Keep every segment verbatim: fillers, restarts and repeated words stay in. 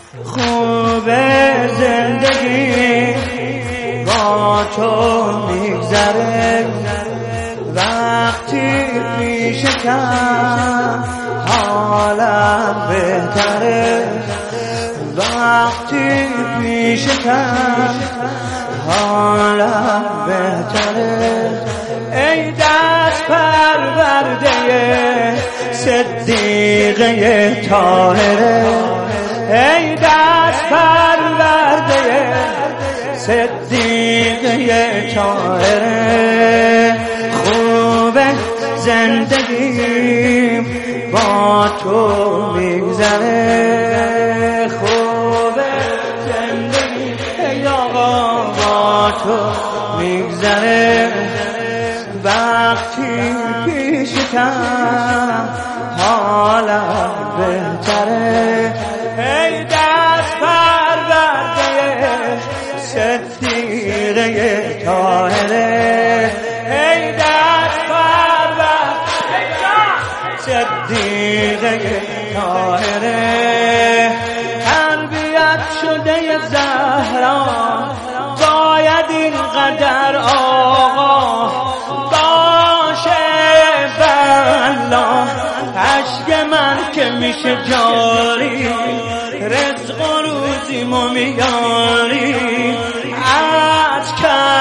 خوبه زندگی با تو میگذره، وقتی پیش کم حالم بهتره، وقتی پیش کم حالم بهتره. ای دست پرورده صدیقه طاهره، ای دست پرورده صدیقه طاهره. خوبه زندگی با تو میگذره، خوبه زندگی ای آقا با تو میگذره، وقتی پیش کم حالم بهتره. ای دست پرورده صدیقه طاهره، ای دست پرورده صدیقه طاهره. تربیت شده زهرا باید اینقدر آقا باشه بلا، عشق من که میشه جاری، رزق و روزیمو میاری از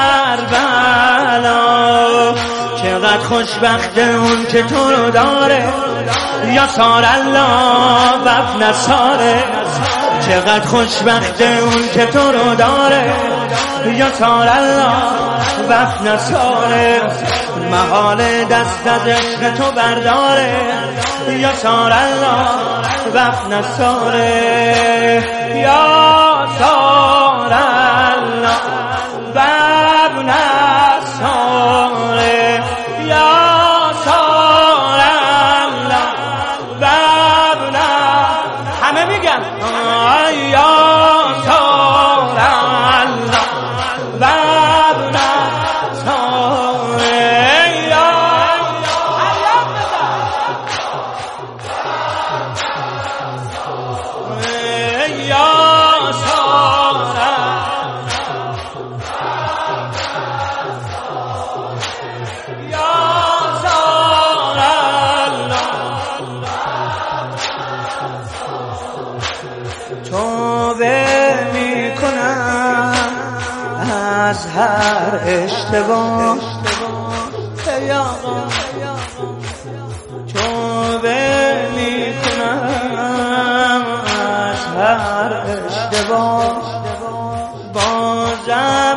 کربلا. چقدر خوشبخته اون که تو رو داره، یا سار الله و ابن ساره. چقدر خوشبخته اون که تو رو داره، یا سار الله و ابن ساره. محال دست از عشق تو برداره، یا سار الله و ابن ساره، یا سار الله و ابن ساره، یا سار الله و ابن. همه میگن یا سار الله و ابن ساره. توبه میکنم از هر اشتباه، ای آقا توبه میکنم از هر اشتباه. بازم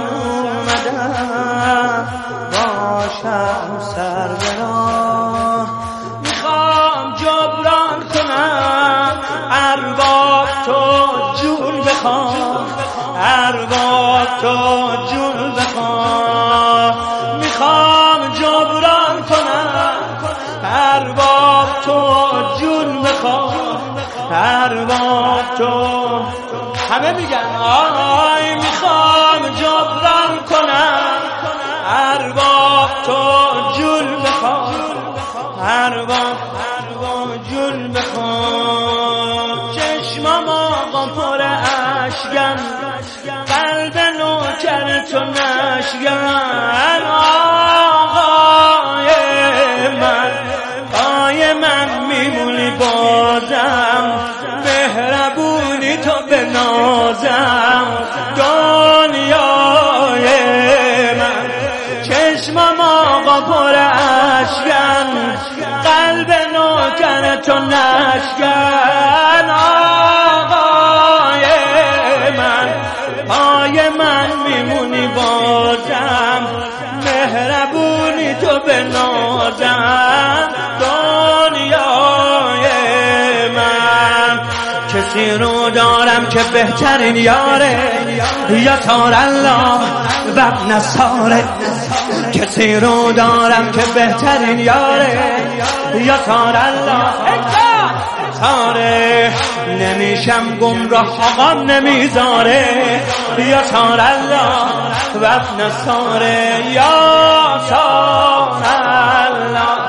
اومدم باشم سر به راه، میخوام جبران کنم ارباب تو جون بخواه، ارباب تو جون بخواه. میخوام جبران کنم ارباب تو جون بخواه، ارباب تو. همه میگن آی میخوام جبران کنم ارباب تو جون بخواه، ارباب جون بخواه. چشمم آقا پر اشکم، قلب نوکر تو نشکن. آقای من آقای من میمونی بازم، مهربونی تو بنازم دنیای من. چشمم آقا پر اشکن، قلب نوکر تو نشکن. آقای من آقای من میمونی بازم، مهربونی تو بنازم دنیای من. کسی رو دارم که بهترین یاره، یا سار الله و ابن ساره. کسی رو دارم که بهترین یاره، یا سار الله ساره. نمیشم گمراه آقام نمیذاره، یا سار الله و ابن ساره، یا سار الله